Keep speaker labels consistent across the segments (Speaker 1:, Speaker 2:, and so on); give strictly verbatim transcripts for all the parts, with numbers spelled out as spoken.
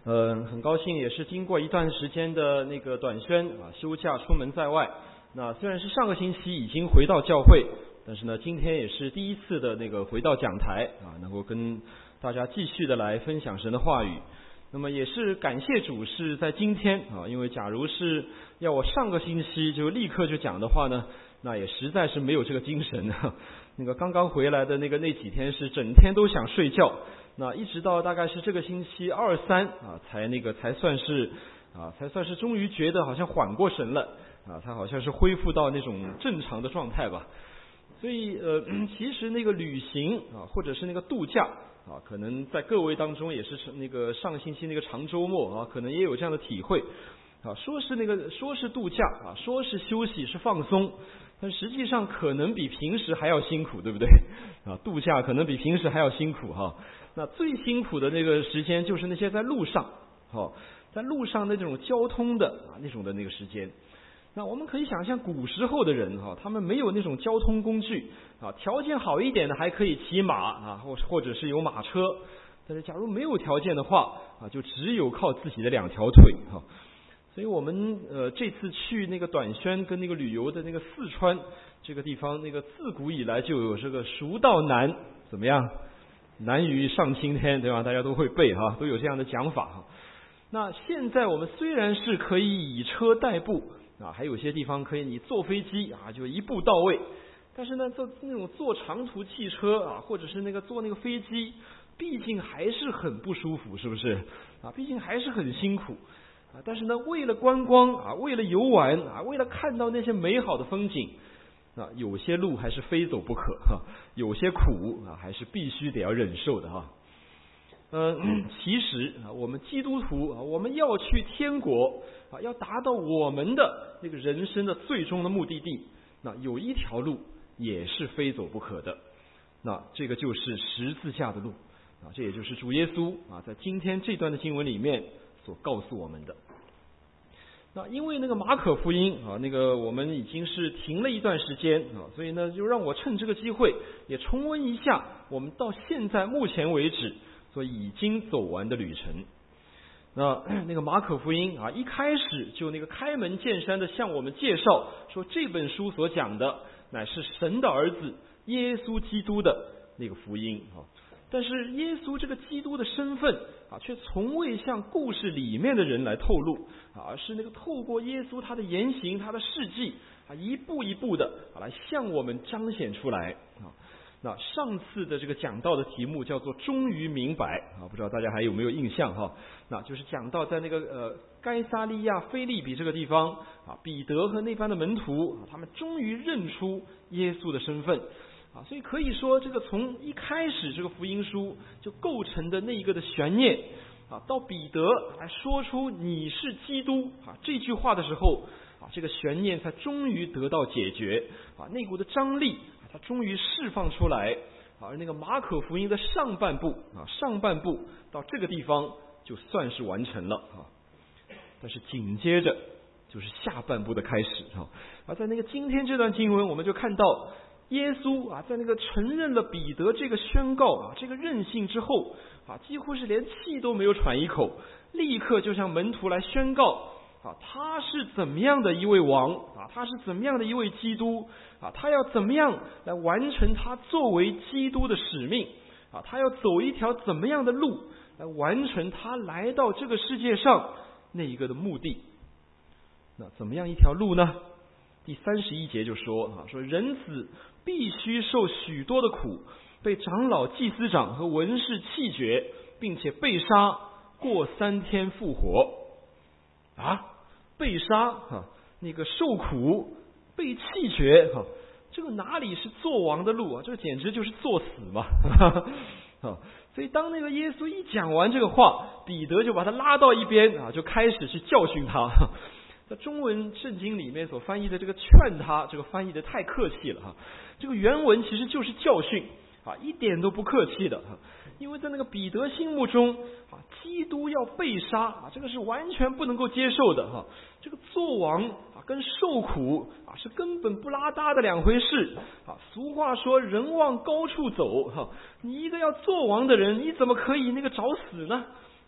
Speaker 1: 呃，很高兴也是经过一段时间的那个短宣啊，休假出门在外。那虽然是上个星期已经回到教会，但是呢，今天也是第一次的那个回到讲台啊，能够跟大家继续的来分享神的话语。那么也是感谢主是在今天啊，因为假如是要我上个星期就立刻就讲的话呢，那也实在是没有这个精神啊。那个刚刚回来的那个那几天是整天都想睡觉，那一直到大概是这个星期二三啊，才那个才算是啊，才算是终于觉得好像缓过神了啊，才好像是恢复到那种正常的状态吧。所以呃，其实那个旅行啊，或者是那个度假啊，可能在各位当中也是那个上星期那个长周末啊，可能也有这样的体会啊，说是那个说是度假啊，说是休息是放松，但实际上可能比平时还要辛苦，对不对啊？度假可能比平时还要辛苦哈。那最辛苦的那个时间就是那些在路上，哦，在路上的那种交通的啊那种的那个时间。那我们可以想象古时候的人哈，他们没有那种交通工具啊，条件好一点的还可以骑马啊，或或者是有马车，但是假如没有条件的话啊，就只有靠自己的两条腿哈。所以我们呃这次去那个短宣跟那个旅游的那个四川这个地方，那个自古以来就有这个蜀道难怎么样？难于上青天，对吧？大家都会背哈，都有这样的讲法哈。那现在我们虽然是可以以车代步啊，还有些地方可以你坐飞机啊就一步到位，但是呢，坐那种坐长途汽车啊，或者是那个坐那个飞机，毕竟还是很不舒服，是不是啊？毕竟还是很辛苦啊。但是呢，为了观光啊，为了游玩啊，为了看到那些美好的风景。啊，有些路还是非走不可哈，有些苦啊还是必须得要忍受的哈。呃，其实啊，我们基督徒啊，我们要去天国啊，要达到我们的那个人生的最终的目的地，那有一条路也是非走不可的，那这个就是十字架的路啊，这也就是主耶稣啊在今天这段的经文里面所告诉我们的。那因为那个马可福音啊，那个我们已经是停了一段时间啊，所以呢，就让我趁这个机会也重温一下我们到现在目前为止所已经走完的旅程。那那个马可福音啊，一开始就那个开门见山的向我们介绍说，这本书所讲的乃是神的儿子耶稣基督的那个福音啊。但是耶稣这个基督的身份啊，却从未向故事里面的人来透露啊，而是那个透过耶稣他的言行、他的事迹啊，一步一步的啊来向我们彰显出来啊。那上次的这个讲到的题目叫做“终于明白”啊，不知道大家还有没有印象哈？那就是讲到在那个呃该撒利亚腓立比这个地方啊，彼得和那班的门徒啊，他们终于认出耶稣的身份。啊，所以可以说，这个从一开始这个福音书就构成的那一个的悬念啊，到彼得来说出你是基督啊这句话的时候啊，这个悬念才终于得到解决啊，那股的张力啊，它终于释放出来啊，而那个马可福音的上半部啊，上半部到这个地方就算是完成了啊，但是紧接着就是下半部的开始啊，而在那个今天这段经文，我们就看到。耶稣啊，在那个承认了彼得这个宣告啊，这个任性之后啊，几乎是连气都没有喘一口，立刻就向门徒来宣告啊，他是怎么样的一位王啊，他是怎么样的一位基督啊，他要怎么样来完成他作为基督的使命啊，他要走一条怎么样的路来完成他来到这个世界上那一个的目的。那怎么样一条路呢？第三十一节就说啊，说人子必须受许多的苦，被长老、祭司长和文士弃绝，并且被杀，过三天复活。啊，被杀哈，那个受苦，被弃绝哈，这个哪里是做王的路啊？这个简直就是作死嘛！啊，所以当那个耶稣一讲完这个话，彼得就把他拉到一边啊，就开始去教训他。在中文圣经里面所翻译的这个劝他，这个翻译的太客气了哈。这个原文其实就是教训啊，一点都不客气的哈。因为在那个彼得心目中啊，基督要被杀啊，这个是完全不能够接受的哈。这个做王啊跟受苦啊是根本不拉搭的两回事啊。俗话说人往高处走哈，你一个要做王的人，你怎么可以那个找死呢？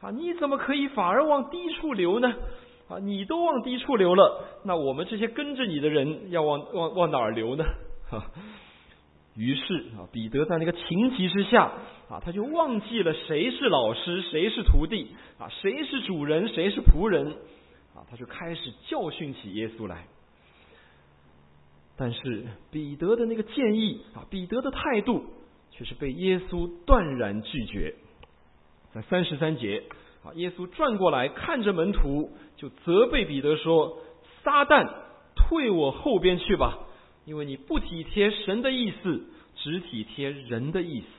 Speaker 1: 啊，你怎么可以反而往低处流呢？啊，你都往低处流了，那我们这些跟着你的人要往往往哪儿流呢？哈。于是啊，彼得在那个情急之下啊，他就忘记了谁是老师，谁是徒弟啊，谁是主人，谁是仆人啊，他就开始教训起耶稣来。但是彼得的那个建议啊，彼得的态度却是被耶稣断然拒绝。在三十三节啊，耶稣转过来看着门徒，就责备彼得说：“撒旦，退我后边去吧！因为你不体贴神的意思，只体贴人的意思。”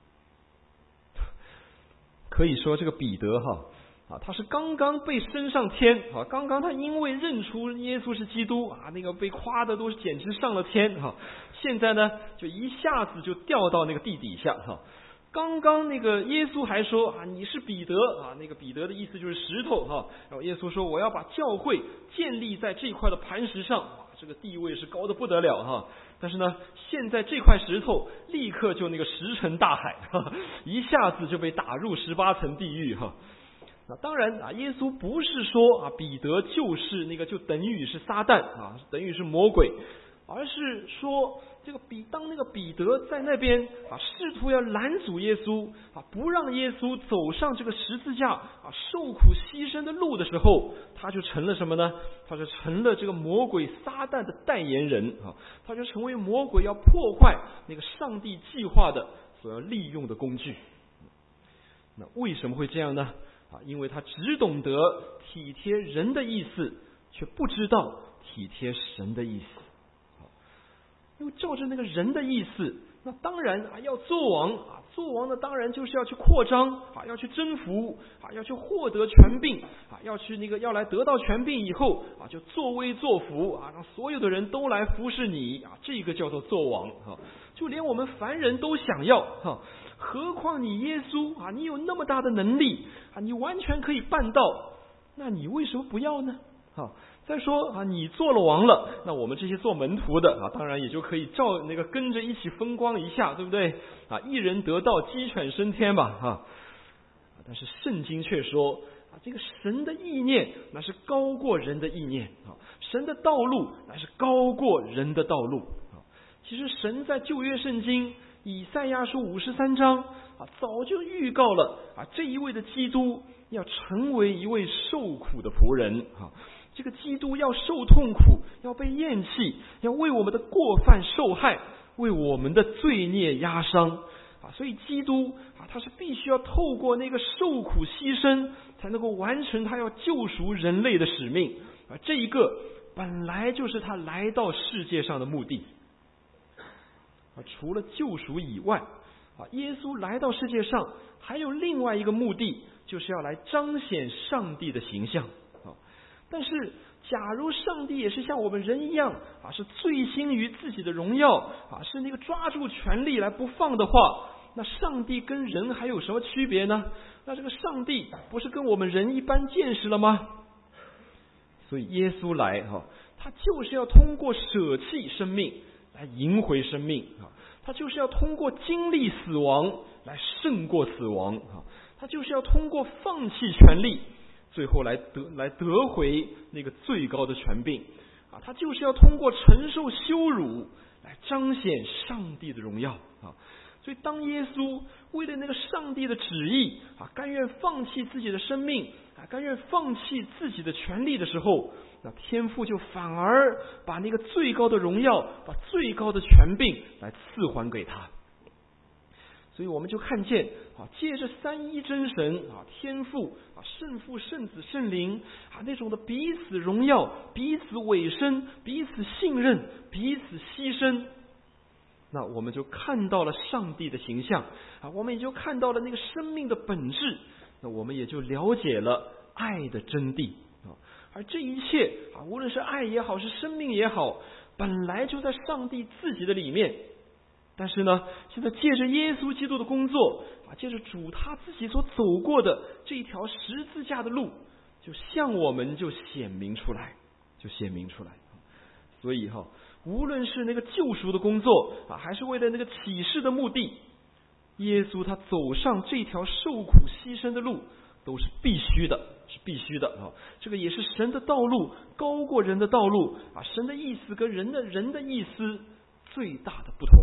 Speaker 1: 可以说这个彼得哈啊，他是刚刚被升上天啊，刚刚他因为认出耶稣是基督啊，那个被夸的都是简直上了天哈。现在呢，就一下子就掉到那个地底下哈。刚刚那个耶稣还说啊，你是彼得啊，那个彼得的意思就是石头哈。然后耶稣说，我要把教会建立在这块的磐石上。这个地位是高的不得了哈，但是呢，现在这块石头立刻就那个石沉大海，哈，一下子就被打入十八层地狱哈。那当然啊，耶稣不是说啊，彼得就是那个就等于是撒旦啊，等于是魔鬼，而是说这个彼当那个彼得在那边啊，试图要拦阻耶稣啊，不让耶稣走上这个十字架啊受苦牺牲的路的时候，他就成了什么呢？他就成了这个魔鬼撒旦的代言人啊，他就成为魔鬼要破坏那个上帝计划的所要利用的工具。那为什么会这样呢？啊，因为他只懂得体贴人的意思，却不知道体贴神的意思。因为照着那个人的意思，那当然啊要做王啊，做王呢当然就是要去扩张啊，要去征服啊，要去获得权柄啊，要去那个要来得到权柄以后啊，就作威作福啊，让所有的人都来服侍你啊，这个叫做做王啊。就连我们凡人都想要哈，何况你耶稣啊，你有那么大的能力啊，你完全可以办到，那你为什么不要呢？啊。再说啊，你做了王了，那我们这些做门徒的啊，当然也就可以照那个跟着一起风光一下，对不对？啊，一人得道，鸡犬升天吧，啊。但是圣经却说啊，这个神的意念那是高过人的意念啊，神的道路那是高过人的道路啊。其实神在旧约圣经以赛亚书五十三章啊，早就预告了啊，这一位的基督要成为一位受苦的仆人啊。这个基督要受痛苦，要被厌弃，要为我们的过犯受害，为我们的罪孽压伤啊！所以基督啊，他是必须要透过那个受苦牺牲，才能够完成他要救赎人类的使命啊！这一个本来就是他来到世界上的目的啊！除了救赎以外啊，耶稣来到世界上还有另外一个目的，就是要来彰显上帝的形象。但是假如上帝也是像我们人一样啊，是醉心于自己的荣耀啊，是那个抓住权力来不放的话，那上帝跟人还有什么区别呢？那这个上帝不是跟我们人一般见识了吗？所以耶稣来哈，他就是要通过舍弃生命来赢回生命啊，他就是要通过经历死亡来胜过死亡啊，他就是要通过放弃权力最后来得来得回那个最高的权柄啊！他就是要通过承受羞辱来彰显上帝的荣耀啊！所以当耶稣为了那个上帝的旨意啊，甘愿放弃自己的生命啊，甘愿放弃自己的权利的时候，那天父就反而把那个最高的荣耀，把最高的权柄来赐还给他。所以我们就看见啊，借着三一真神啊，天父啊，圣父、圣子、圣灵啊，那种的彼此荣耀、彼此委身、彼此信任、彼此牺牲，那我们就看到了上帝的形象啊，我们也就看到了那个生命的本质，那我们也就了解了爱的真谛啊。而这一切啊，无论是爱也好，是生命也好，本来就在上帝自己的里面。但是呢，现在借着耶稣基督的工作啊，借着主他自己所走过的这一条十字架的路，就向我们就显明出来，就显明出来。所以哈，无论是那个救赎的工作啊，还是为了那个启示的目的，耶稣他走上这条受苦牺牲的路， 都是必须的，是必须的啊。这个也是神的道路高过人的道路啊，神的意思跟人的人的意思最大的不同。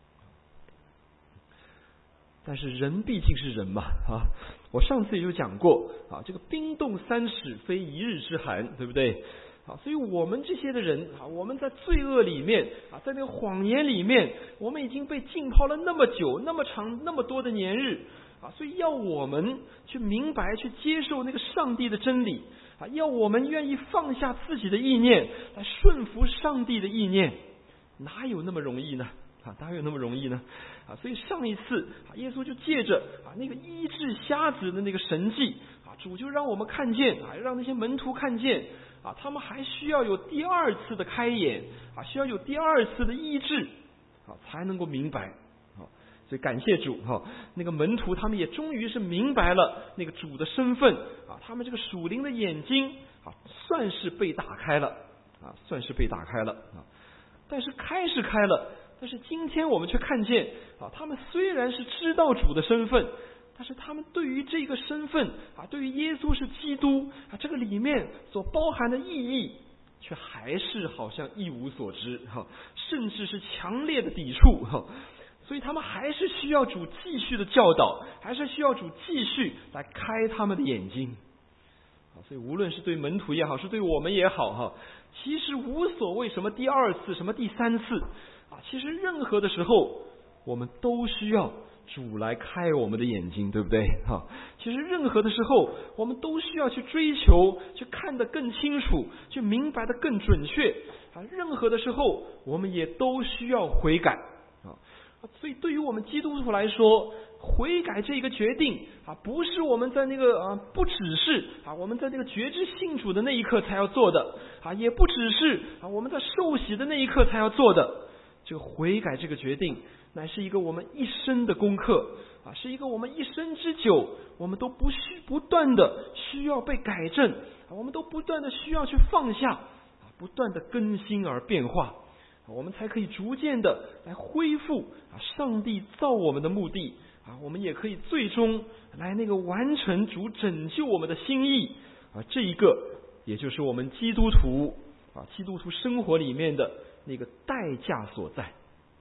Speaker 1: 但是人毕竟是人嘛啊，我上次也就讲过啊，这个冰冻三尺非一日之寒，对不对？啊，所以我们这些的人啊，我们在罪恶里面啊，在那个谎言里面，我们已经被浸泡了那么久、那么长、那么多的年日啊，所以要我们去明白、去接受那个上帝的真理啊，要我们愿意放下自己的意念，来顺服上帝的意念，哪有那么容易呢？啊，哪有那么容易呢？啊，所以上一次啊，耶稣就借着啊那个医治瞎子的那个神迹啊，主就让我们看见啊，让那些门徒看见啊，他们还需要有第二次的开眼啊，需要有第二次的医治啊，才能够明白啊。所以感谢主哈，那个门徒他们也终于是明白了那个主的身份啊，他们这个属灵的眼睛啊，算是被打开了啊，算是被打开了啊。但是开是开了，但是今天我们却看见啊，他们虽然是知道主的身份，但是他们对于这个身份啊，对于耶稣是基督啊，这个里面所包含的意义，却还是好像一无所知哈，甚至是强烈的抵触哈。所以他们还是需要主继续的教导，还是需要主继续来开他们的眼睛。所以无论是对门徒也好，是对我们也好哈，其实无所谓什么第二次，什么第三次啊，其实任何的时候，我们都需要主来开我们的眼睛，对不对哈？其实任何的时候，我们都需要去追求，去看得更清楚，去明白得更准确啊。任何的时候，我们也都需要悔改啊。所以对于我们基督徒来说，悔改这个决定啊，不是我们在那个啊，不只是啊，我们在那个觉知信主的那一刻才要做的啊，也不只是啊，我们在受洗的那一刻才要做的。这个悔改这个决定，乃是一个我们一生的功课啊，是一个我们一生之久，我们都不需不断的需要被改正啊，我们都不断的需要去放下啊，不断的更新而变化。我们才可以逐渐的来恢复啊，上帝造我们的目的啊，我们也可以最终来那个完成主拯救我们的心意啊，这一个也就是我们基督徒啊，基督徒生活里面的那个代价所在。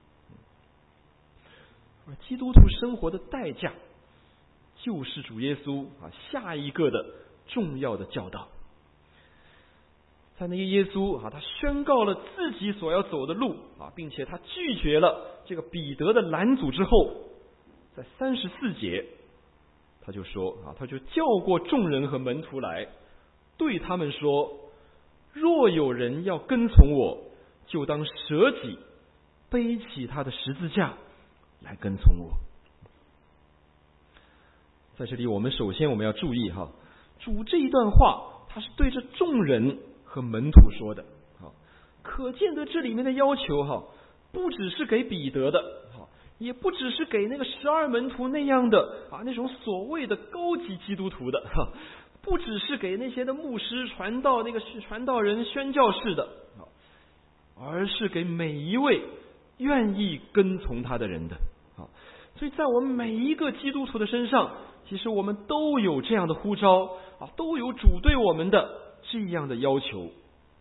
Speaker 1: 而基督徒生活的代价，就是主耶稣啊下一个的重要的教导。在那个耶稣啊，他宣告了自己所要走的路啊，并且他拒绝了这个彼得的拦阻之后，在三十四节，他就说啊，他就叫过众人和门徒来，对他们说：若有人要跟从我，就当舍己，背起他的十字架来跟从我。在这里，我们首先我们要注意哈，主这一段话，他是对着众人和门徒说的，好，可见得这里面的要求哈，不只是给彼得的，好，也不只是给那个十二门徒那样的啊那种所谓的高级基督徒的，哈，不只是给那些的牧师、传道那个传道人、宣教士的，而是给每一位愿意跟从他的人的，好，所以在我们每一个基督徒的身上，其实我们都有这样的呼召啊，都有主对我们的这样的要求。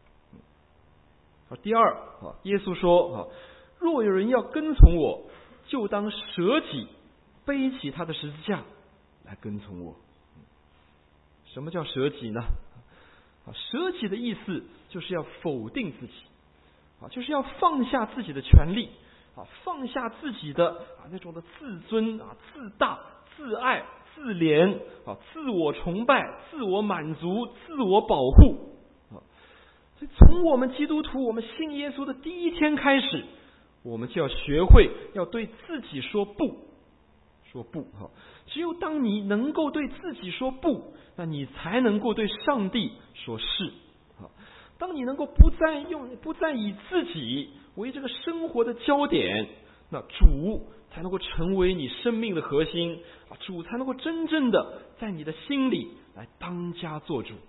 Speaker 1: 第二啊，耶稣说啊，若有人要跟从我，就当舍己，背起他的十字架来跟从我。什么叫舍己呢？啊，舍己的意思就是要否定自己啊，就是要放下自己的权利啊，放下自己的啊那种的自尊啊、自大、自爱、自怜啊、自我崇拜、自我满足、自我保护啊。所以从我们基督徒，我们信耶稣的第一天开始，我们就要学会要对自己说不，说不哈。只有当你能够对自己说不，那你才能够对上帝说是。当你能够不再用不再以自己为这个生活的焦点，那主才能够成为你生命的核心啊，主才能够真正的在你的心里来当家做主。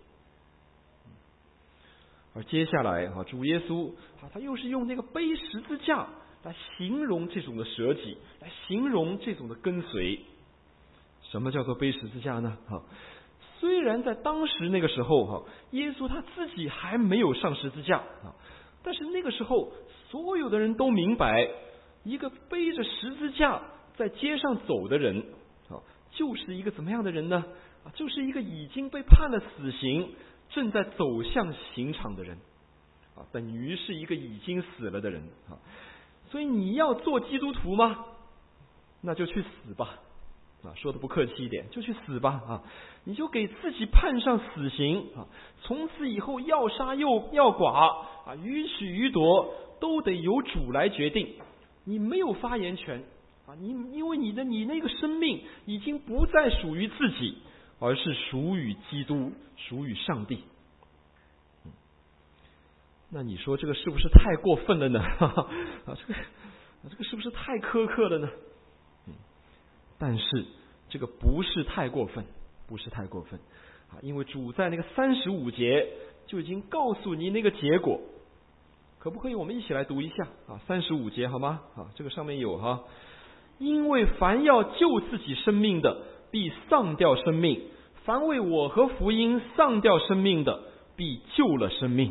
Speaker 1: 而接下来啊，主耶稣啊，他又是用那个背十字架来形容这种的舍己，来形容这种的跟随。什么叫做背十字架呢？啊， 虽然在当时那个时候哈，耶稣他自己还没有上十字架啊，但是那个时候所有的人都明白，一个背着十字架在街上走的人啊，就是一个怎么样的人呢？啊，就是一个已经被判了死刑，正在走向刑场的人啊，等于是一个已经死了的人啊。所以你要做基督徒吗？那就去死吧。啊，说的不客气一点，就去死吧啊！你就给自己判上死刑啊！从此以后要杀又要剐啊，予取予夺都得由主来决定，你没有发言权啊！你因为你的你那个生命已经不再属于自己，而是属于基督，属于上帝。嗯、那你说这个是不是太过分了呢？啊，这个这个是不是太苛刻了呢？但是这个不是太过分，不是太过分啊！因为主在那个三十五节就已经告诉你那个结果，可不可以我们一起来读一下啊？三十五节好吗？啊，这个上面有哈，因为凡要救自己生命的，必丧掉生命；凡为我和福音丧掉生命的，必救了生命。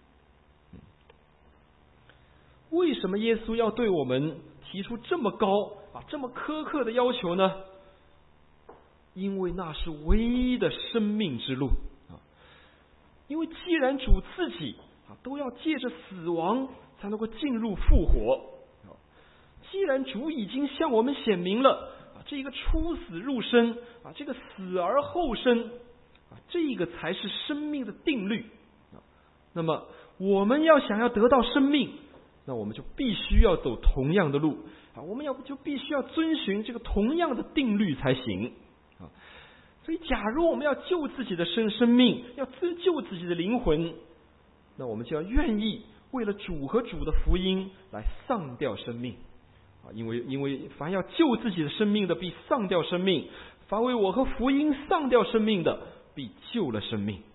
Speaker 1: 为什么耶稣要对我们提出这么高啊、这么苛刻的要求呢？因为那是唯一的生命之路啊！因为既然主自己啊都要借着死亡才能够进入复活，既然主已经向我们显明了啊这个出死入生啊，这个死而后生啊，这个才是生命的定律啊。那么我们要想要得到生命，那我们就必须要走同样的路啊，我们要就必须要遵循这个同样的定律才行啊。所以假如我们要救自己的生生命，要救自己的灵魂，那我们就要愿意为了主和主的福音来丧掉生命啊，因为因为凡要救自己的生命的，必丧掉生命；凡为我和福音丧掉生命的，必救了生命。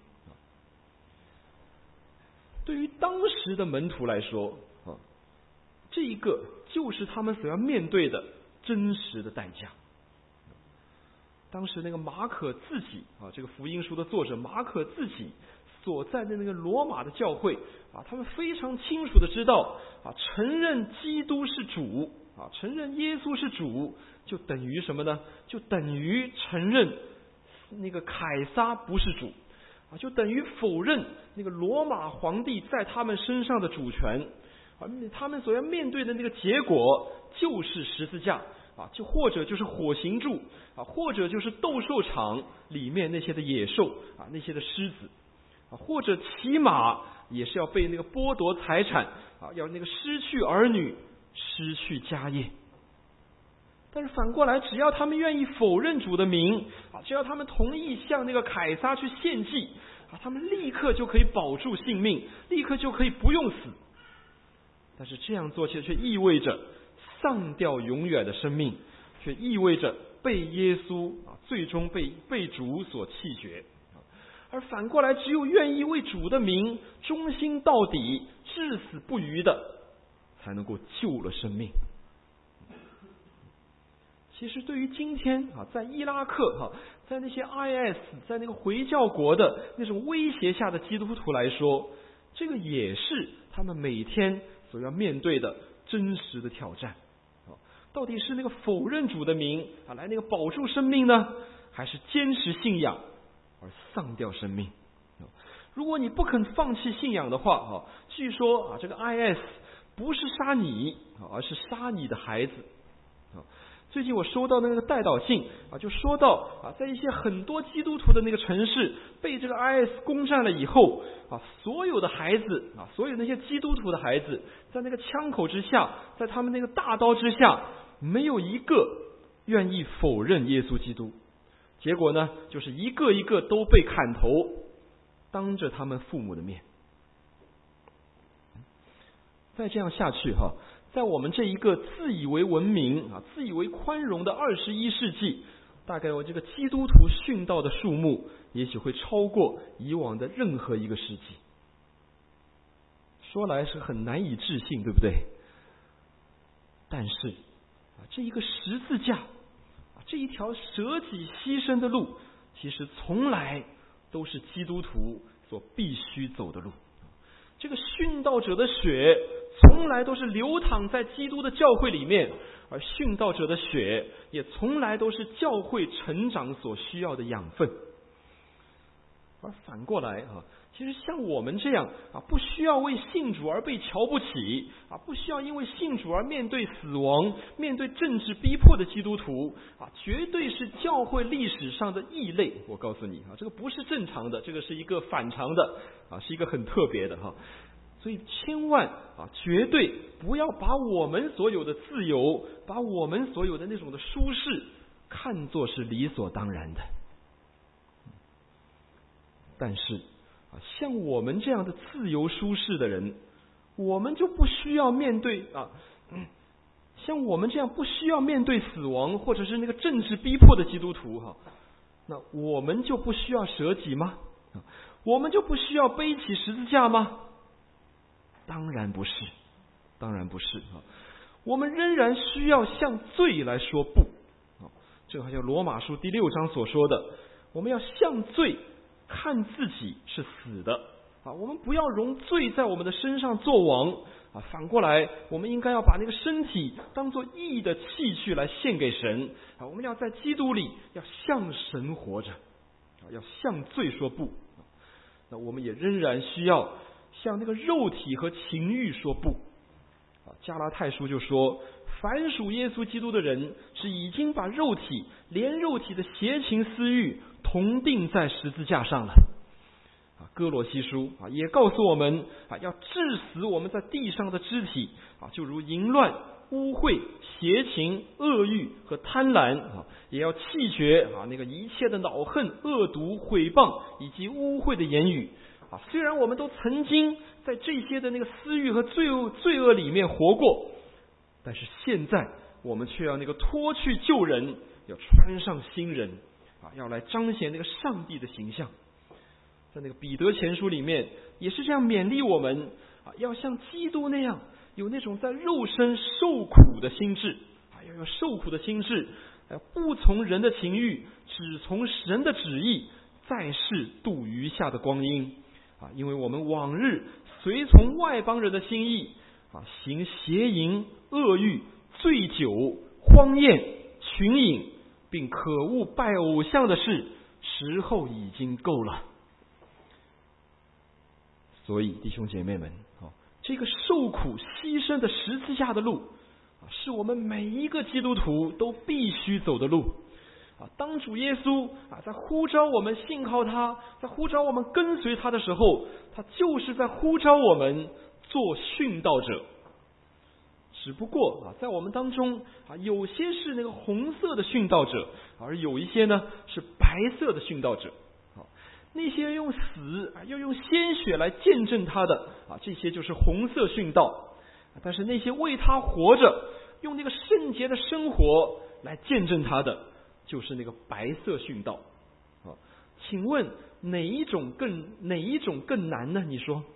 Speaker 1: 对于当时的门徒来说啊，这一个就是他们所要面对的真实的代价。当时那个马可自己啊，这个福音书的作者马可自己所在的那个罗马的教会啊，他们非常清楚的知道啊，承认基督是主啊，承认耶稣是主，就等于什么呢？就等于承认那个凯撒不是主啊，就等于否认那个罗马皇帝在他们身上的主权啊，他们所要面对的那个结果就是十字架啊，就或者就是火刑柱啊，或者就是斗兽场里面那些的野兽啊，那些的狮子啊，或者起码也是要被那个剥夺财产啊，要那个失去儿女，失去家业。但是反过来，只要他们愿意否认主的名啊，只要他们同意向那个凯撒去献祭啊，他们立刻就可以保住性命，立刻就可以不用死。但是这样做却却意味着丧掉永远的生命，却意味着被耶稣啊最终被被主所弃绝。而反过来，只有愿意为主的名忠心到底、至死不渝的，才能够救了生命。其实对于今天啊，在伊拉克哈、啊，在那些 I S 在那个回教国的那种威胁下的基督徒来说，这个也是他们每天所要面对的真实的挑战啊。到底是那个否认主的名啊，来那个保住生命呢，还是坚持信仰而丧掉生命？如果你不肯放弃信仰的话啊，据说啊，这个 I S 不是杀你啊，而是杀你的孩子啊。最近我收到的那个代祷信啊，就说到啊，在一些很多基督徒的那个城市被这个 I S 攻占了以后啊，所有的孩子啊，所有那些基督徒的孩子，在那个枪口之下，在他们那个大刀之下，没有一个愿意否认耶稣基督。结果呢，就是一个一个都被砍头，当着他们父母的面。再这样下去哈。在我们这一个自以为文明啊、自以为宽容的二十一世纪，大概我这个基督徒殉道的数目，也许会超过以往的任何一个世纪。说来是很难以置信，对不对？但是啊，这一个十字架啊，这一条舍己牺牲的路， 其实从来都是基督徒所必须走的路。这个殉道者的血从来都是流淌在基督的教会里面，而殉道者的血也从来都是教会成长所需要的养分。而反过来啊，其实像我们这样啊，不需要为信主而被瞧不起啊，不需要因为信主而面对死亡、面对政治逼迫的基督徒啊，绝对是教会历史上的异类。我告诉你啊，这个不是正常的，这个是一个反常的啊，是一个很特别的哈。所以千万啊，绝对不要把我们所有的自由，把我们所有的那种的舒适，看作是理所当然的。但是啊，像我们这样的自由舒适的人，我们就不需要面对啊，嗯，像我们这样不需要面对死亡或者是那个政治逼迫的基督徒哈，那我们就不需要舍己吗？我们就不需要背起十字架吗？当然不是，当然不是啊！我们仍然需要向罪来说不。这个好像罗马书第六章所说的，我们要向罪看自己是死的啊！我们不要容罪在我们的身上作王啊！反过来，我们应该要把那个身体当作义的器具来献给神啊！我们要在基督里要向神活着啊！要向罪说不。那我们也仍然需要向那个肉体和情欲说不啊！加拉太书就说，凡属耶稣基督的人是已经把肉体连肉体的邪情私欲同定在十字架上了啊！哥罗西书啊也告诉我们啊，要治死我们在地上的肢体啊，就如淫乱、污秽、邪情、恶欲和贪婪啊，也要弃绝啊那个一切的恼恨、恶毒、毁谤以及污秽的言语啊。虽然我们都曾经在这些的那个私欲和罪恶罪恶里面活过，但是现在我们却要那个脱去旧人，要穿上新人啊，要来彰显那个上帝的形象。在那个彼得前书里面也是这样勉励我们啊，要像基督那样有那种在肉身受苦的心志啊，要有受苦的心志，不从人的情欲，只从神的旨意，在世度余下的光阴啊！因为我们往日随从外邦人的心意啊，行邪淫、恶欲、醉酒、荒宴、群饮，并可恶拜偶像的事，时候已经够了。所以弟兄姐妹们，这个受苦牺牲的十字架的路，是我们每一个基督徒都必须走的路啊！当主耶稣啊在呼召我们信靠他，在呼召我们跟随他的时候，他就是在呼召我们做殉道者。只不过啊，在我们当中啊，有些是那个红色的殉道者，而有一些呢是白色的殉道者。那些用死啊，要用鲜血来见证他的啊，这些就是红色殉道。但是那些为他活着，用那个圣洁的生活来见证他的，就是那个白色殉道啊。请问哪一种更哪一种更难呢？你说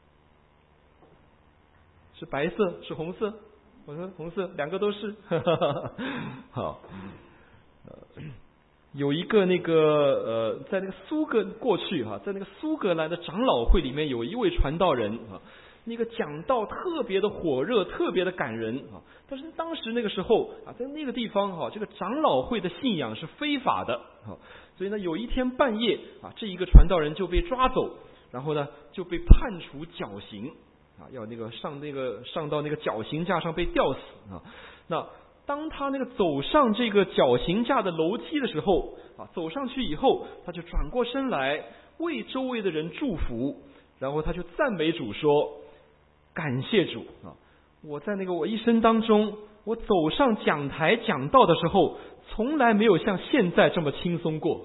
Speaker 1: 是白色是红色？我说红色，两个都是。好，呃有一个那个呃，在那个苏格过去哈、啊，在那个苏格兰的长老会里面，有一位传道人啊，那个讲道特别的火热，特别的感人啊。但是当时那个时候啊，在那个地方哈、啊，这个长老会的信仰是非法的啊，所以呢，有一天半夜啊，这一个传道人就被抓走，然后呢就被判处绞刑啊，要那个上那个上到那个绞刑架上被吊死啊。那当他那个走上这个绞刑架的楼梯的时候啊，走上去以后，他就转过身来为周围的人祝福，然后他就赞美主说：“感谢主啊！我在那个我一生当中，我走上讲台讲道的时候，从来没有像现在这么轻松过。”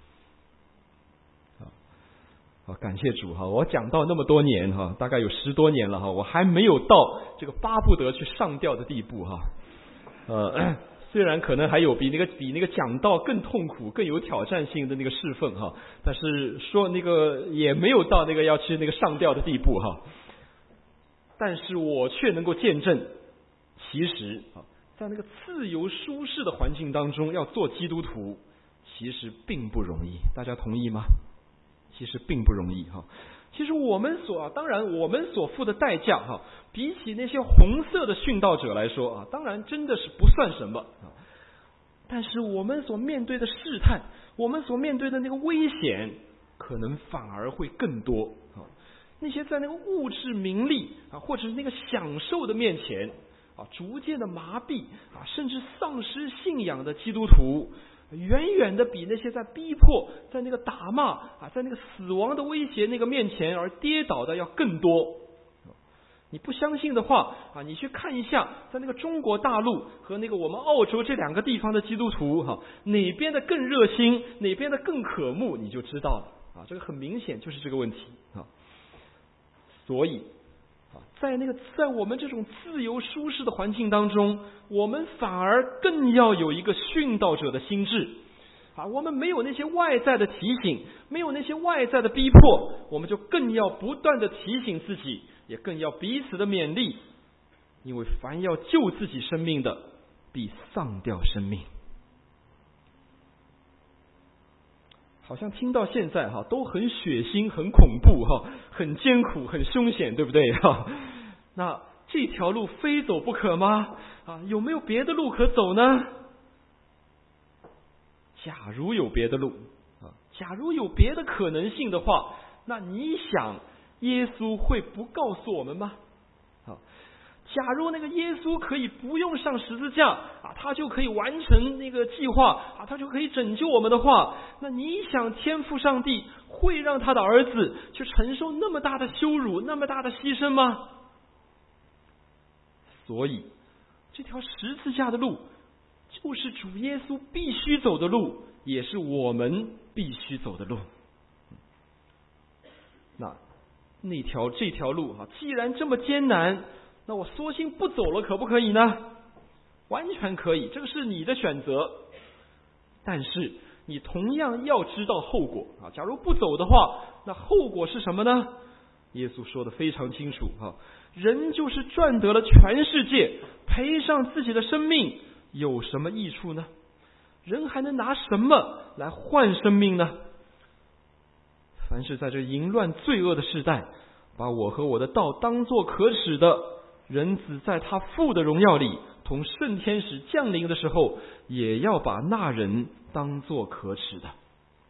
Speaker 1: 啊，感谢主哈！我讲道那么多年哈，大概有十多年了哈，我还没有到这个巴不得去上吊的地步哈。呃，虽然可能还有比那个比那个讲道更痛苦、更有挑战性的那个侍奉哈，但是说那个也没有到那个要去那个上吊的地步哈。但是我却能够见证，其实啊，在那个自由舒适的环境当中，要做基督徒， 其实并不容易，大家同意吗？其实并不容易哈。其实我们所当然我们所付的代价哈，比起那些红色的殉道者来说啊，当然真的是不算什么啊。但是我们所面对的试探，我们所面对的那个危险，可能反而会更多啊。那些在那个物质名利啊，或者是那个享受的面前啊，逐渐的麻痹啊，甚至丧失信仰的基督徒，远远的比那些在逼迫、在那个打骂啊、在那个死亡的威胁那个面前而跌倒的要更多。你不相信的话啊，你去看一下，在那个中国大陆和那个我们澳洲这两个地方的基督徒哈，哪边的更热心，哪边的更渴慕，你就知道了啊。这个很明显就是这个问题啊。所以啊，在那个在我们这种自由舒适的环境当中，我们反而更要有一个殉道者的心智啊。我们没有那些外在的提醒，没有那些外在的逼迫，我们就更要不断的提醒自己，也更要彼此的勉励，因为凡要救自己生命的，必丧掉生命。好像听到现在哈，都很血腥、很恐怖哈，很艰苦、很凶险，对不对哈？那这条路非走不可吗？啊，有没有别的路可走呢？假如有别的路啊，假如有别的可能性的话，那你想耶稣会不告诉我们吗？啊，假如那个耶稣可以不用上十字架啊，他就可以完成那个计划啊，他就可以拯救我们的话，那你想天父上帝会让他的儿子去承受那么大的羞辱、那么大的牺牲吗？所以这条十字架的路就是主耶稣必须走的路，也是我们必须走的路。那那条这条路啊，既然这么艰难，那我索性不走了，可不可以呢？完全可以，这个是你的选择。但是你同样要知道后果啊！假如不走的话，那后果是什么呢？耶稣说得非常清楚啊，人就是赚得了全世界，赔上自己的生命，有什么益处呢？人还能拿什么来换生命呢？凡是在这淫乱罪恶的世代，把我和我的道当作可耻的，人子在他父的荣耀里同圣天使降临的时候，也要把那人当作可耻的。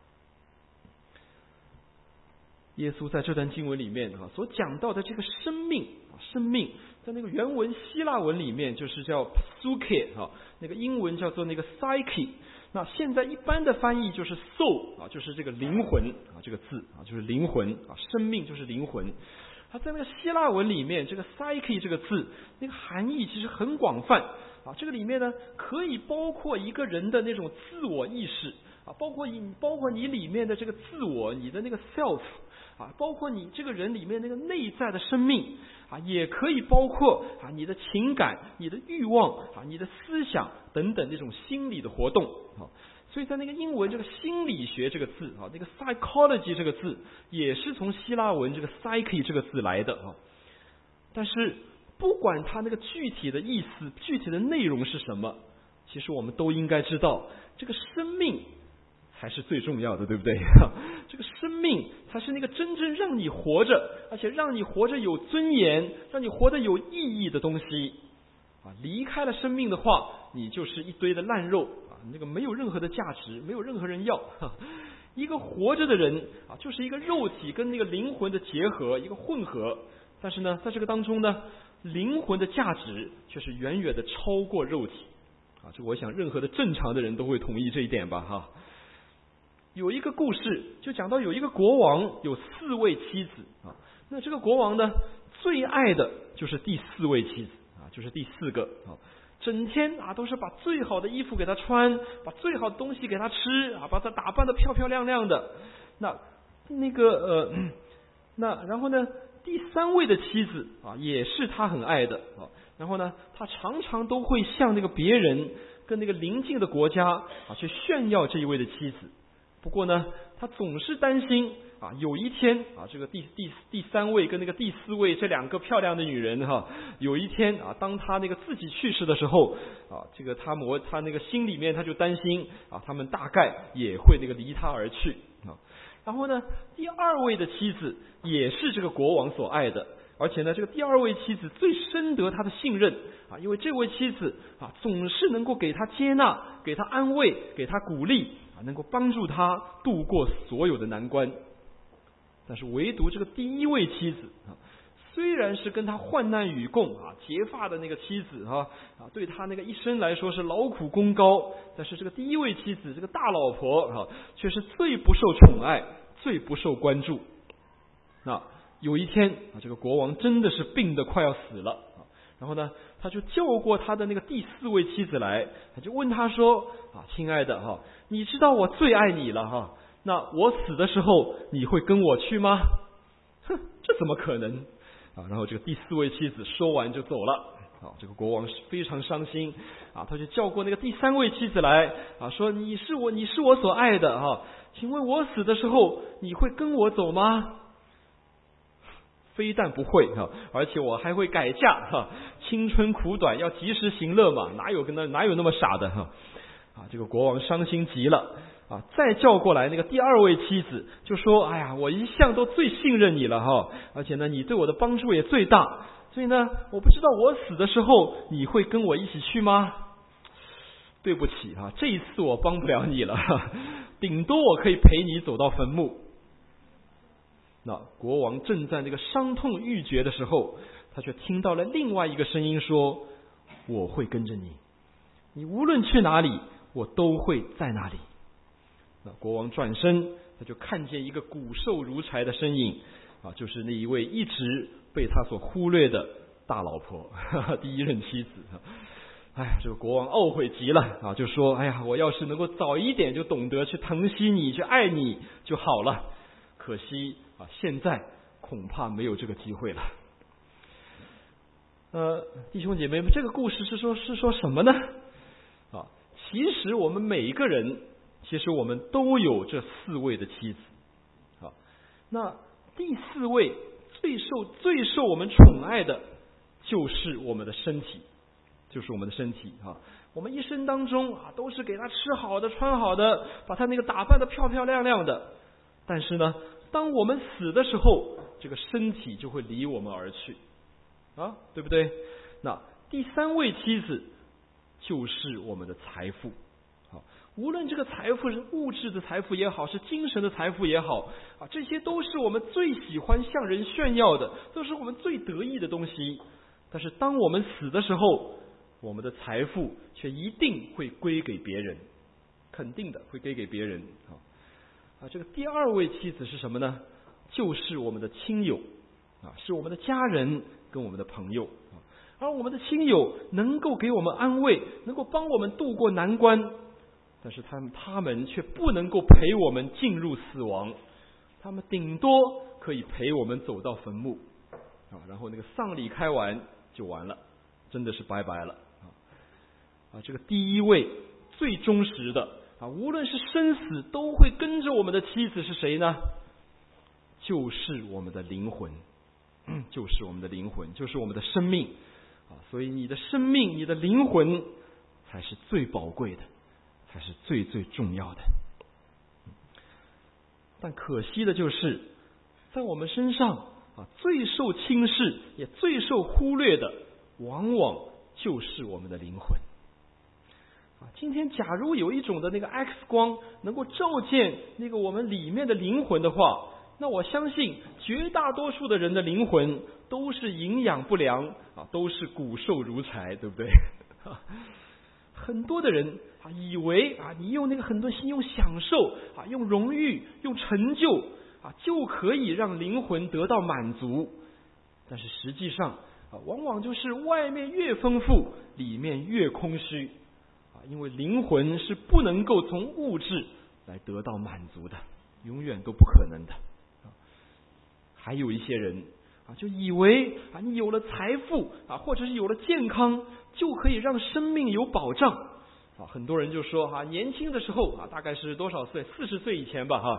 Speaker 1: 耶稣在这段经文里面啊所讲到的这个生命，生命在那个原文希腊文里面就是叫 psyche 啊，那个英文叫做那个 psyche。那现在一般的翻译就是 soul 啊，就是这个灵魂啊，这个字啊就是灵魂啊，生命就是灵魂。它在那个希腊文里面，这个 psyche 这个字，那个含义其实很广泛啊。这个里面呢，可以包括一个人的那种自我意识啊，包括你包括你里面的这个自我，你的那个 self 啊，包括你这个人里面那个内在的生命啊，也可以包括啊你的情感、你的欲望啊、你的思想等等那种心理的活动啊。所以在那个英文这个心理学这个字啊，那个 psychology 这个字也是从希腊文这个 psyche 这个字来的啊。但是不管它那个具体的意思、具体的内容是什么，其实我们都应该知道，这个生命才是最重要的，对不对？这个生命才是那个真正让你活着，而且让你活着有尊严、让你活得有意义的东西啊。离开了生命的话，你就是一堆的烂肉啊，那个没有任何的价值，没有任何人要。一个活着的人啊，就是一个肉体跟那个灵魂的结合，一个混合。但是呢，在这个当中呢，灵魂的价值却是远远的超过肉体啊。这我想任何的正常的人都会同意这一点吧，哈。有一个故事就讲到有一个国王有四位妻子啊，那这个国王呢最爱的就是第四位妻子啊，就是第四个啊，整天啊都是把最好的衣服给他穿，把最好的东西给他吃啊，把他打扮得漂漂亮亮的。那那个呃，那然后呢，第三位的妻子啊也是他很爱的啊，然后呢，他常常都会向那个别人跟那个邻近的国家啊去炫耀这一位的妻子。不过呢，他总是担心啊，有一天啊，这个第第第三位跟那个第四位这两个漂亮的女人哈，有一天啊，当她那个自己去世的时候啊，这个他摩他那个心里面他就担心啊，他们大概也会那个离他而去啊。然后呢，第二位的妻子也是这个国王所爱的。而且呢，这个第二位妻子最深得他的信任啊，因为这位妻子啊，总是能够给他接纳、给他安慰、给他鼓励啊，能够帮助他度过所有的难关。但是唯独这个第一位妻子啊，虽然是跟他患难与共啊，结发的那个妻子啊啊，对他那个一生来说是劳苦功高，但是这个第一位妻子这个大老婆啊，却是最不受宠爱、最不受关注。那有一天啊，这个国王真的是病得快要死了啊，然后呢，他就叫过他的那个第四位妻子来，他就问他说啊，亲爱的哈，你知道我最爱你了哈，那我死的时候你会跟我去吗？哼，这怎么可能啊？然后这个第四位妻子说完就走了啊，这个国王是非常伤心啊，他就叫过那个第三位妻子来啊，说你是我你是我所爱的哈，请问我死的时候你会跟我走吗？非但不会哈，而且我还会改嫁哈。青春苦短，要及时行乐嘛，哪有跟那哪有那么傻的哈？啊，这个国王伤心极了啊！再叫过来那个第二位妻子，就说：“哎呀，我一向都最信任你了哈，而且呢，你对我的帮助也最大，所以呢，我不知道我死的时候你会跟我一起去吗？”对不起哈，这一次我帮不了你了，顶多我可以陪你走到坟墓。那国王正在那个伤痛欲绝的时候，他却听到了另外一个声音说：“我会跟着你，你无论去哪里，我都会在那里。”那国王转身，他就看见一个骨瘦如柴的身影啊，就是那一位一直被他所忽略的大老婆，呵呵第一任妻子。哎呀，这个国王懊悔极了啊，就说：“哎呀，我要是能够早一点就懂得去疼惜你，去爱你就好了。可惜啊，现在恐怕没有这个机会了。”呃，弟兄姐妹们，这个故事是说是说什么呢？啊，其实我们每一个人，其实我们都有这四位的妻子。啊，那第四位最受最受我们宠爱的，就是我们的身体，就是我们的身体啊。我们一生当中啊，都是给他吃好的、穿好的，把他那个打扮得漂漂亮亮的。但是呢，当我们死的时候，这个身体就会离我们而去。啊，对不对？那第三位妻子就是我们的财富，好，无论这个财富是物质的财富也好，是精神的财富也好，啊，这些都是我们最喜欢向人炫耀的，都是我们最得意的东西。但是当我们死的时候，我们的财富却一定会归给别人，肯定的会归给别人。啊，这个第二位妻子是什么呢？就是我们的亲友，啊，是我们的家人跟我们的朋友，而我们的亲友能够给我们安慰，能够帮我们度过难关，但是他们他们却不能够陪我们进入死亡，他们顶多可以陪我们走到坟墓啊，然后那个丧礼开完就完了，真的是拜拜了啊！这个第一位最忠实的啊，无论是生死都会跟着我们的妻子是谁呢？就是我们的灵魂。就是我们的灵魂，就是我们的生命啊！所以你的生命，你的灵魂才是最宝贵的，才是最最重要的。但可惜的就是，在我们身上啊，最受轻视也最受忽略的，往往就是我们的灵魂啊！今天假如有一种的那个 X 光能够照见那个我们里面的灵魂的话，那我相信绝大多数的人的灵魂都是营养不良啊，都是骨瘦如柴，对不对？很多的人啊，以为啊，你用那个很多心用享受啊，用荣誉、用成就啊，就可以让灵魂得到满足。但是实际上啊，往往就是外面越丰富，里面越空虚啊，因为灵魂是不能够从物质来得到满足的，永远都不可能的。还有一些人啊，就以为啊，你有了财富啊，或者是有了健康，就可以让生命有保障啊。很多人就说哈、啊，年轻的时候啊，大概是多少岁？四十岁以前吧哈，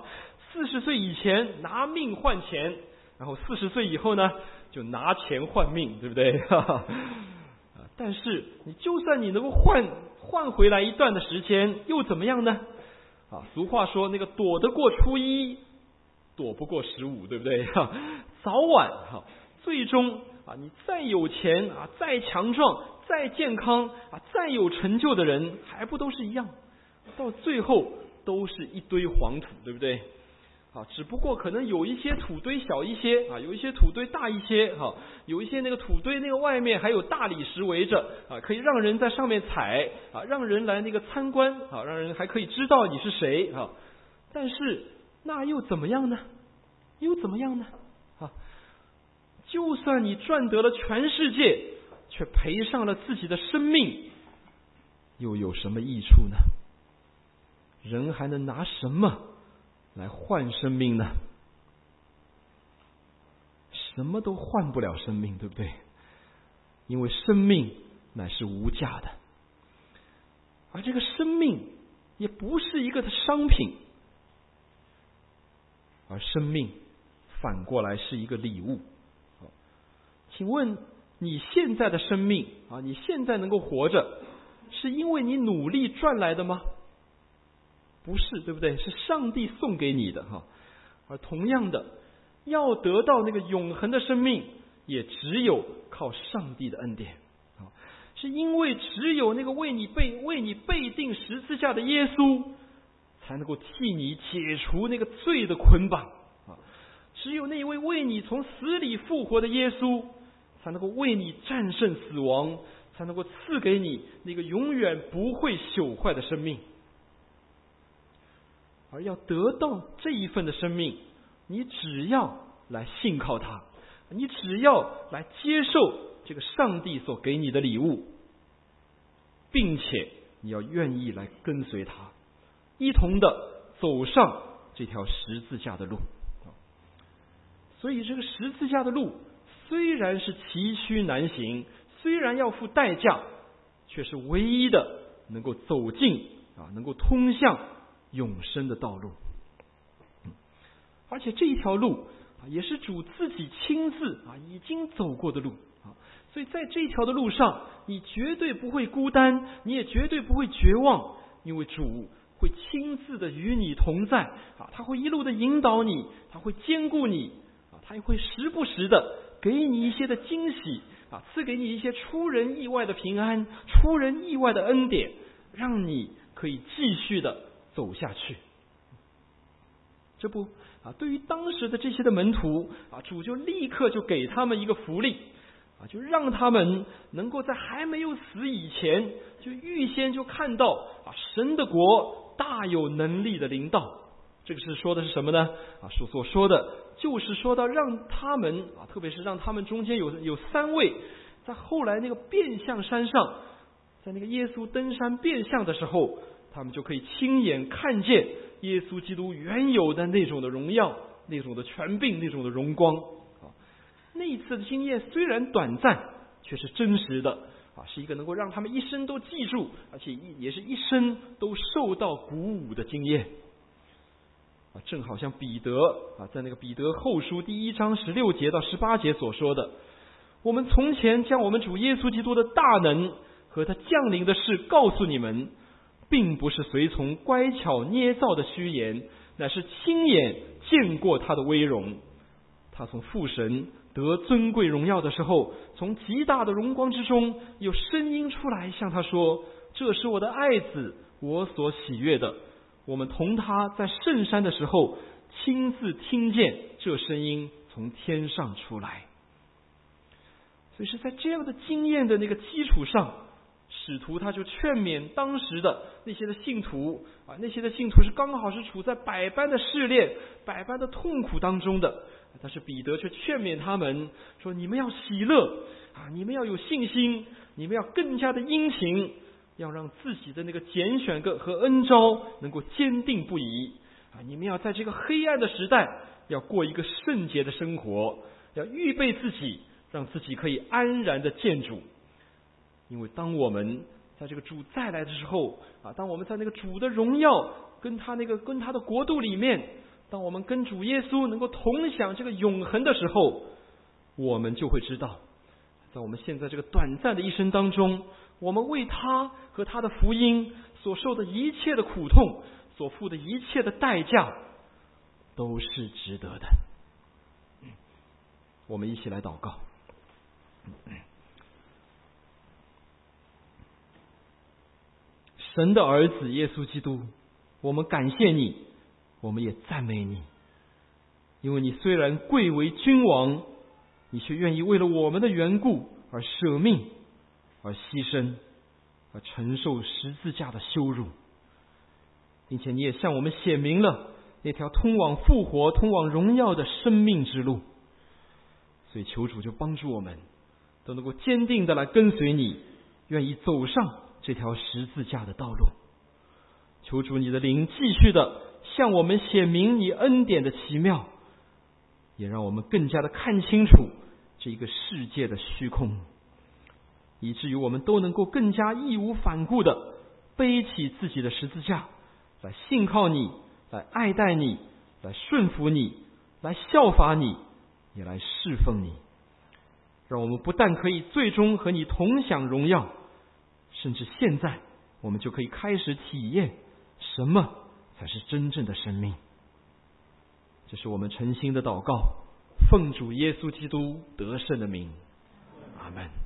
Speaker 1: 四十岁以前拿命换钱，然后四十岁以后呢，就拿钱换命，对不对？但是你就算你能够换换回来一段的时间，又怎么样呢？啊，俗话说那个躲得过初一，躲不过十五，对不对？早晚哈，最终啊，你再有钱啊，再强壮、再健康啊，再有成就的人，还不都是一样？到最后都是一堆黄土，对不对？啊，只不过可能有一些土堆小一些啊，有一些土堆大一些哈，有一些那个土堆那个外面还有大理石围着啊，可以让人在上面踩啊，让人来那个参观啊，让人还可以知道你是谁啊。但是那又怎么样呢？又怎么样呢？啊，就算你赚得了全世界，却赔上了自己的生命，又有什么益处呢？人还能拿什么来换生命呢？什么都换不了生命，对不对？因为生命乃是无价的，而这个生命也不是一个的商品，而生命反过来是一个礼物。请问你现在的生命啊，你现在能够活着，是因为你努力赚来的吗？不是，对不对？是上帝送给你的哈。而同样的，要得到那个永恒的生命，也只有靠上帝的恩典啊，是因为只有那个为你被为你被钉十字架的耶稣，才能够替你解除那个罪的捆绑啊。只有那一位为你从死里复活的耶稣，才能够为你战胜死亡，才能够赐给你那个永远不会朽坏的生命。而要得到这一份的生命，你只要来信靠他，你只要来接受这个上帝所给你的礼物，并且你要愿意来跟随他，一同的走上这条十字架的路。所以这个十字架的路虽然是崎岖难行，虽然要付代价，却是唯一的能够走进啊，能够通向永生的道路。而且这一条路啊，也是主自己亲自啊已经走过的路啊，所以在这条的路上，你绝对不会孤单，你也绝对不会绝望，因为主会亲自的与你同在啊，他会一路的引导你，他会兼顾你啊，他也会时不时的给你一些的惊喜啊，赐给你一些出人意外的平安，出人意外的恩典，让你可以继续的走下去。这不啊，对于当时的这些的门徒啊，主就立刻就给他们一个福利啊，就让他们能够在还没有死以前，就预先就看到啊，神的国大有能力的临到。这个是说的是什么呢？啊，所所说的就是说到让他们啊，特别是让他们中间有有三位，在后来那个变相山上，在那个耶稣登山变相的时候，他们就可以亲眼看见耶稣基督原有的那种的荣耀，那种的权柄，那种的荣光啊。那一次的经验虽然短暂，却是真实的啊，是一个能够让他们一生都记住，而且也是一生都受到鼓舞的经验啊。正好像彼得啊，在那个彼得后书第一章十六节到十八节所说的，我们从前将我们主耶稣基督的大能和他降临的事告诉你们，并不是随从乖巧捏造的虚言，乃是亲眼见过他的威荣。他从父神得尊贵荣耀的时候，从极大的荣光之中有声音出来向他说，这是我的爱子，我所喜悦的。我们同他在圣山的时候，亲自听见这声音从天上出来。所以是在这样的经验的那个基础上，使徒他就劝勉当时的那些的信徒啊，那些的信徒是刚好是处在百般的试炼、百般的痛苦当中的，但是彼得却劝勉他们说：你们要喜乐啊，你们要有信心，你们要更加的殷勤，要让自己的那个拣选和恩召能够坚定不移啊！你们要在这个黑暗的时代，要过一个圣洁的生活，要预备自己，让自己可以安然的见主。因为当我们在这个主再来的时候啊，当我们在那个主的荣耀跟他那个跟他的国度里面， 当我们跟主耶稣能够同享这个永恒的时候，我们就会知道，在我们现在这个短暂的一生当中，我们为他和他的福音所受的一切的苦痛，所付的一切的代价，都是值得的。我们一起来祷告。神的儿子耶稣基督，我们感谢你，我们也赞美你，因为你虽然贵为君王，你却愿意为了我们的缘故而舍命，而牺牲，而承受十字架的羞辱，并且你也向我们显明了那条通往复活、通往荣耀的生命之路。所以求主就帮助我们都能够坚定的来跟随你，愿意走上这条十字架的道路。求主你的灵继续的向我们显明你恩典的奇妙，也让我们更加的看清楚这一个世界的虚空，以至于我们都能够更加义无反顾的背起自己的十字架，来信靠你，来爱戴你，来顺服你，来效法你，也来侍奉你。让我们不但可以最终和你同享荣耀，甚至现在我们就可以开始体验什么才是真正的生命。这是我们诚心的祷告，奉主耶稣基督得胜的名，阿们。